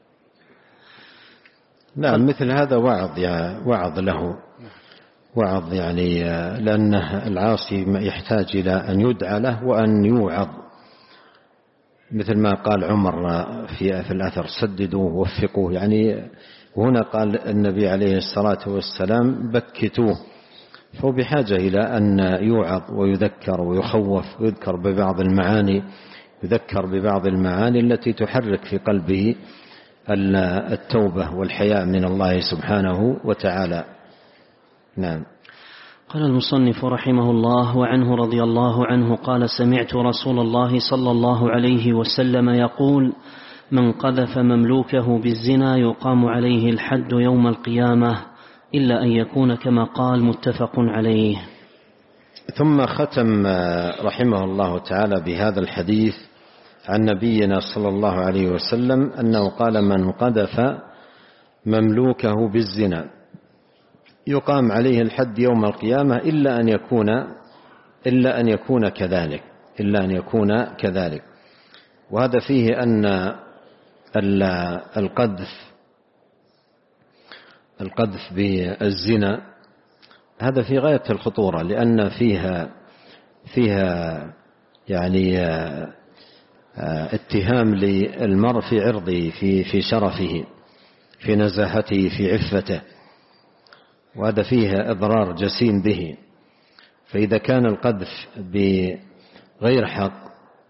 Speaker 2: نعم، مثل هذا وعظ يعني وعظ له وعظ يعني لأن العاصي يحتاج إلى أن يدعى له وأن يوعظ، مثل ما قال عمر في في الأثر: سددوا ووفقوه. يعني وهنا قال النبي عليه الصلاة والسلام: بكتوه. فهو بحاجة إلى أن يوعظ ويذكر ويخوف ويذكر ببعض المعاني يذكر ببعض المعاني التي تحرك في قلبه التوبة والحياء من الله سبحانه وتعالى. نعم.
Speaker 1: قال المصنف رحمه الله: وعنه رضي الله عنه قال: سمعت رسول الله صلى الله عليه وسلم يقول: من قذف مملوكه بالزنا يقام عليه الحد يوم القيامة إلا أن يكون كما قال. متفق عليه.
Speaker 2: ثم ختم رحمه الله تعالى بهذا الحديث عن نبينا صلى الله عليه وسلم أنه قال: من قذف مملوكه بالزنا يقام عليه الحد يوم القيامة إلا أن يكون إلا أن يكون كذلك إلا أن يكون كذلك. وهذا فيه أن القذف القذف بالزنا هذا في غاية الخطورة، لأن فيها فيها يعني اتهام للمرء في عرضه، في في شرفه، في نزاهته، في عفته، وهذا فيه إضرار جسيم به. فإذا كان القذف بغير حق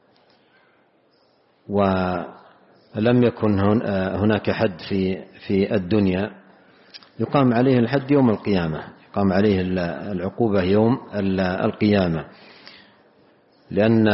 Speaker 2: ولم يكن هناك حد في في الدنيا يقام عليه الحد يوم القيامة، يقام عليه العقوبة يوم القيامة، لأن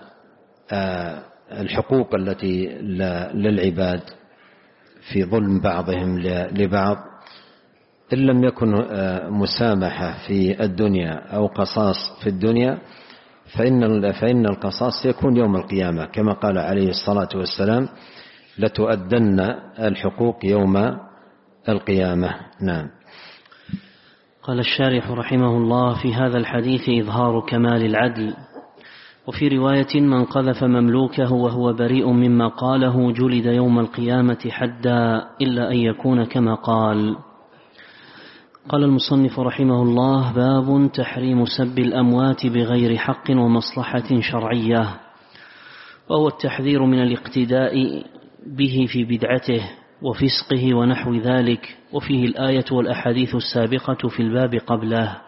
Speaker 2: الحقوق التي للعباد في ظلم بعضهم لبعض إن لم يكن مسامحة في الدنيا أو قصاص في الدنيا فإن فإن القصاص يكون يوم القيامة، كما قال عليه الصلاة والسلام: لتؤدن الحقوق يوم القيامة. نعم.
Speaker 1: قال الشارح رحمه الله: في هذا الحديث إظهار كمال العدل. وفي رواية: من قذف مملوكه وهو بريء مما قاله جلد يوم القيامة حدا إلا أن يكون كما قال. قال المصنف رحمه الله: باب تحريم سب الأموات بغير حق ومصلحة شرعية، وهو التحذير من الاقتداء به في بدعته وفسقه ونحو ذلك، وفيه الآية والأحاديث السابقة في الباب قبله.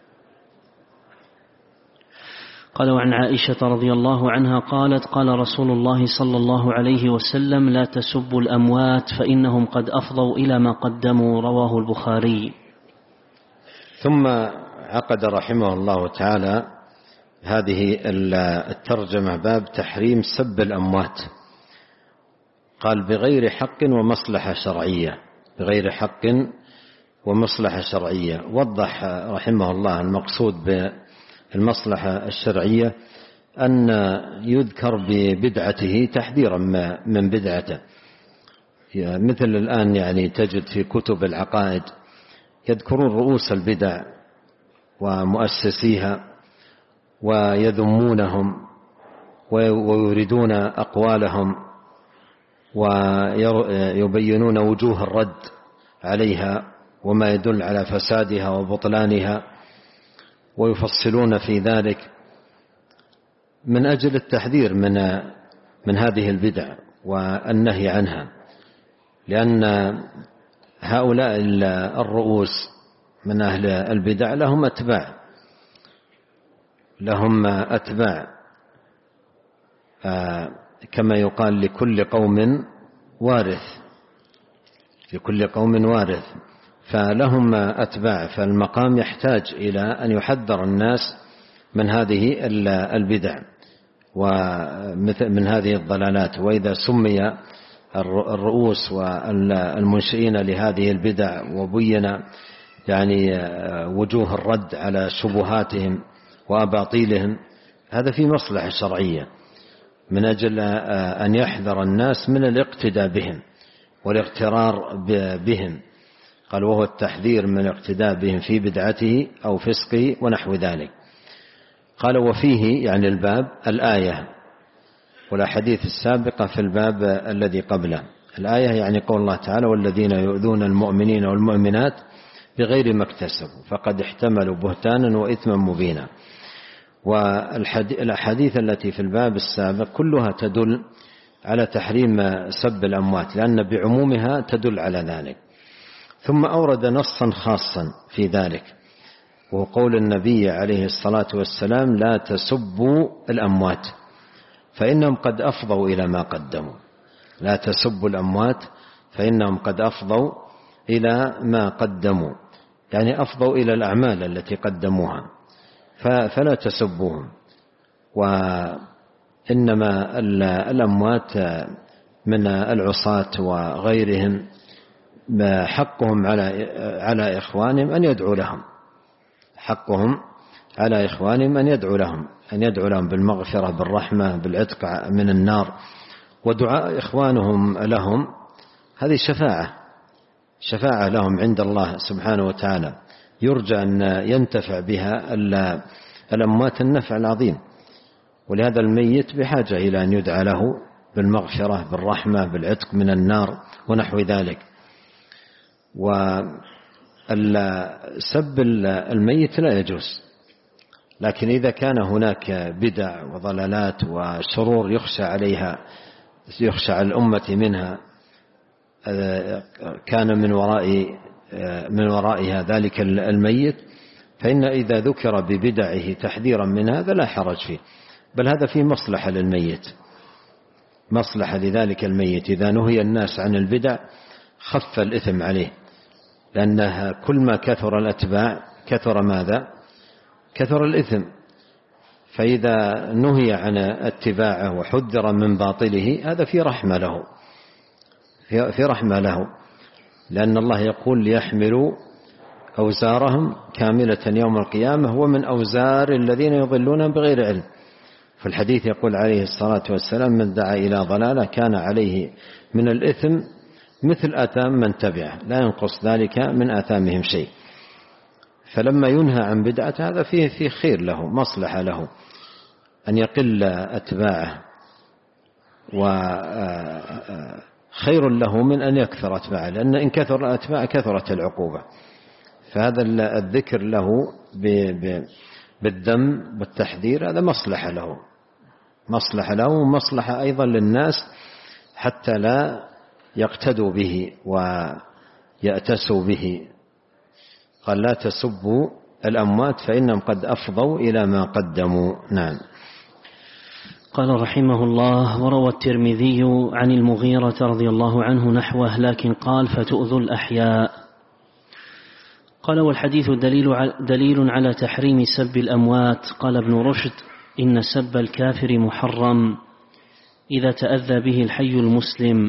Speaker 1: قال: وعن عائشة رضي الله عنها قالت: قال رسول الله صلى الله عليه وسلم: لا تسبوا الأموات فإنهم قد أفضوا إلى ما قدموا. رواه البخاري.
Speaker 2: ثم عقد رحمه الله تعالى هذه الترجمة باب تحريم سب الأموات. قال: بغير حق ومصلحة شرعية، بغير حق ومصلحة شرعية. وضح رحمه الله المقصود بالمصلحة الشرعية أن يذكر ببدعته تحذيرا من بدعته، مثل الآن يعني تجد في كتب العقائد يذكرون رؤوس البدع ومؤسسيها ويذمونهم ويريدون أقوالهم ويبينون وجوه الرد عليها وما يدل على فسادها وبطلانها، ويفصلون في ذلك من أجل التحذير من من هذه البدع والنهي عنها، لأن هؤلاء الرؤوس من أهل البدع لهم أتباع لهم أتباع كما يقال: لكل قوم وارث، لكل قوم وارث، فلهم أتباع. فالمقام يحتاج إلى أن يحذر الناس من هذه البدع ومن هذه الضلالات. وإذا سمي الرؤوس والمنشئين لهذه البدع وبين يعني وجوه الرد على شبهاتهم وأباطيلهم، هذا في مصلحة شرعية. من أجل أن يحذر الناس من الاقتداء بهم والاغترار بهم. قال وهو التحذير من الاقتداء بهم في بدعته أو فسقه ونحو ذلك. قال وفيه يعني الباب الآية والأحاديث السابقة في الباب الذي قبله. الآية يعني قول الله تعالى والذين يؤذون المؤمنين والمؤمنات بغير ما اكتسبوا فقد احتملوا بهتانا وإثما مبينا. والأحاديث التي في الباب السابق كلها تدل على تحريم سب الأموات لأن بعمومها تدل على ذلك. ثم أورد نصا خاصا في ذلك وهو قول النبي عليه الصلاة والسلام لا تسبوا الأموات فإنهم قد أفضوا إلى ما قدموا. لا تسبوا الأموات فإنهم قد أفضوا إلى ما قدموا يعني أفضوا إلى الأعمال التي قدموها فلا تسبوهم. وإنما الأموات من العصاة وغيرهم حقهم على على إخوانهم أن يدعوا لهم حقهم على إخوانهم أن يدعوا لهم أن يدعوا لهم بالمغفرة بالرحمة بالعتق من النار. ودعاء إخوانهم لهم هذه شفاعة شفاعة لهم عند الله سبحانه وتعالى يرجى أن ينتفع بها الأموات النفع العظيم. ولهذا الميت بحاجة إلى أن يدعى له بالمغفرة بالرحمة بالعتق من النار ونحو ذلك. وسب الميت لا يجوز لكن إذا كان هناك بدع وضلالات وشرور يخشى عليها يخشى على الأمة منها كان من وراء من ورائها ذلك الميت فإن إذا ذكر ببدعه تحذيرا من هذا لا حرج فيه بل هذا فيه مصلحة للميت مصلحة لذلك الميت. إذا نهي الناس عن البدع خف الإثم عليه لأنها كل ما كثر الأتباع كثر ماذا كثر الإثم. فإذا نهي عن اتباعه وحذر من باطله هذا في رحمة له في رحمة له لأن الله يقول ليحملوا أوزارهم كاملة يوم القيامة ومن أوزار الذين يضلون بغير علم. في الحديث يقول عليه الصلاة والسلام من دعا إلى ضلالة كان عليه من الإثم مثل آثام من تبعه لا ينقص ذلك من آثامهم شيء. فلما ينهى عن بدعة هذا فيه فيه خير له مصلحة له أن يقل أتباعه وخير له من أن يكثر أتباعه لأن إن كثر الأتباع كثرت العقوبة. فهذا الذكر له بالذم بالتحذير هذا مصلحة له مصلحة له ومصلحة أيضا للناس حتى لا يقتدوا به ويأتسوا به. قال لا تسبوا الأموات فإنهم قد أفضوا إلى ما قدموا. نعم.
Speaker 1: قال رحمه الله وروى الترمذي عن المغيرة رضي الله عنه نحوه لكن قال فتؤذوا الأحياء. قال والحديث دليل دليل على تحريم سب الأموات. قال ابن رشد إن سب الكافر محرم إذا تأذى به الحي المسلم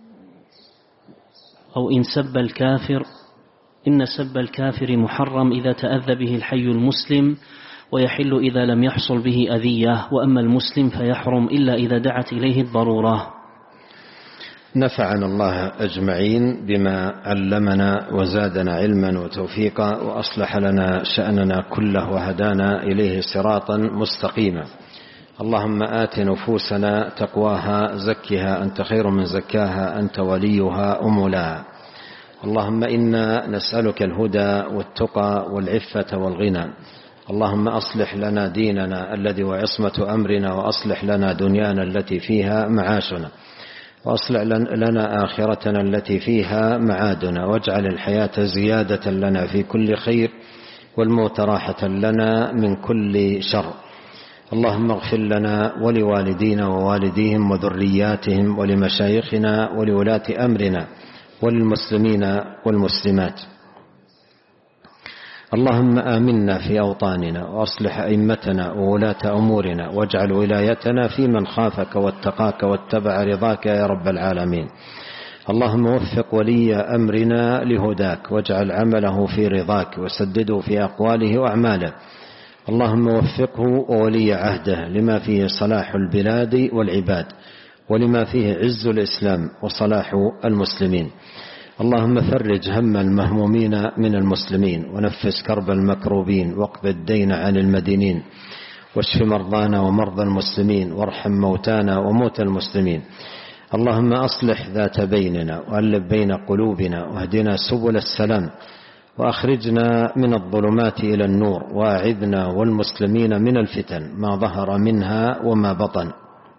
Speaker 1: أو إن سب الكافر إن سب الكافر محرم إذا تأذى به الحي المسلم ويحل إذا لم يحصل به أذية وأما المسلم فيحرم إلا إذا دعت إليه الضرورة.
Speaker 2: نفعنا الله أجمعين بما علمنا وزادنا علما وتوفيقا وأصلح لنا شأننا كله وهدانا إليه صراطا مستقيما. اللهم آت نفوسنا تقواها زكها أنت خير من زكاها أنت وليها أمولاها. اللهم إنا نسألك الهدى والتقى والعفة والغنى. اللهم أصلح لنا ديننا الذي هو عصمة أمرنا وأصلح لنا دنيانا التي فيها معاشنا وأصلح لنا آخرتنا التي فيها معادنا واجعل الحياة زيادة لنا في كل خير والموت راحة لنا من كل شر. اللهم اغفر لنا ولوالدينا ووالديهم وذرياتهم ولمشايخنا ولولاة أمرنا وللمسلمين والمسلمات. اللهم آمنا في أوطاننا وأصلح أئمتنا وولاة أمورنا واجعل ولايتنا في من خافك واتقاك واتبع رضاك يا رب العالمين. اللهم وفق ولي أمرنا لهداك واجعل عمله في رضاك وسدده في أقواله وأعماله. اللهم وفقه وولي عهده لما فيه صلاح البلاد والعباد، ولما فيه عز الإسلام وصلاح المسلمين. اللهم فرج هم المهمومين من المسلمين، ونفس كرب المكروبين، واقض الدين عن المدينين، واشف مرضانا ومرضى المسلمين، وارحم موتانا وموتى المسلمين. اللهم أصلح ذات بيننا، وألف بين قلوبنا، واهدنا سبل السلام، وأخرجنا من الظلمات إلى النور، وأعذنا والمسلمين من الفتن ما ظهر منها وما بطن.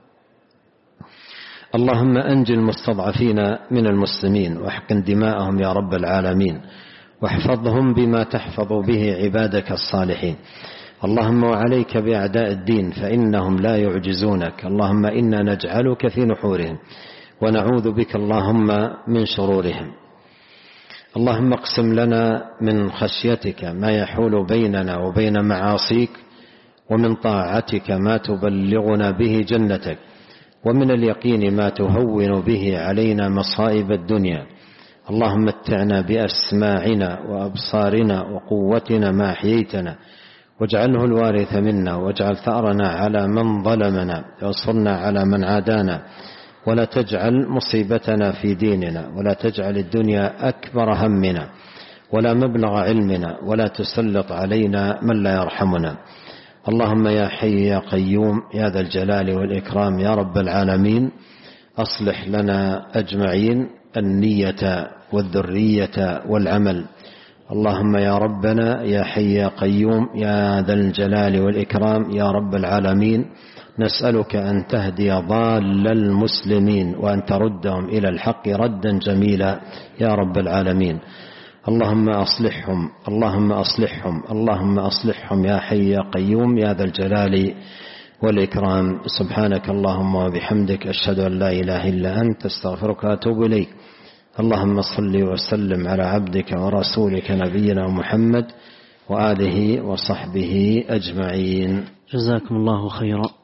Speaker 2: اللهم أنج المستضعفين من المسلمين، واحقن دماءهم يا رب العالمين، واحفظهم بما تحفظ به عبادك الصالحين. اللهم وعليك بأعداء الدين فإنهم لا يعجزونك. اللهم إنا نجعلك في نحورهم، ونعوذ بك اللهم من شرورهم. اللهم اقسم لنا من خشيتك ما يحول بيننا وبين معاصيك، ومن طاعتك ما تبلغنا به جنتك، ومن اليقين ما تهون به علينا مصائب الدنيا. اللهم متعنا بأسماعنا وأبصارنا وقوتنا ما أحييتنا، واجعله الوارث منا، واجعل ثأرنا على من ظلمنا، وانصرنا على من عادانا، ولا تجعل مصيبتنا في ديننا، ولا تجعل الدنيا أكبر همنا ولا مبلغ علمنا، ولا تسلط علينا من لا يرحمنا. اللهم يا حي يا قيوم يا ذا الجلال والإكرام يا رب العالمين، أصلح لنا أجمعين النية والذرية والعمل. اللهم يا ربنا يا حي يا قيوم يا ذا الجلال والإكرام يا رب العالمين، نسألك أن تهدي ضال المسلمين، وأن تردهم إلى الحق ردا جميلا يا رب العالمين. اللهم أصلحهم اللهم أصلحهم اللهم أصلحهم يا حي يا قيوم يا ذا الجلال والإكرام. سبحانك اللهم وبحمدك، أشهد أن لا إله إلا أنت، استغفرك وأتوب إليك. اللهم صل وسلم على عبدك ورسولك نبينا محمد وآله وصحبه أجمعين.
Speaker 1: جزاكم الله خيرا.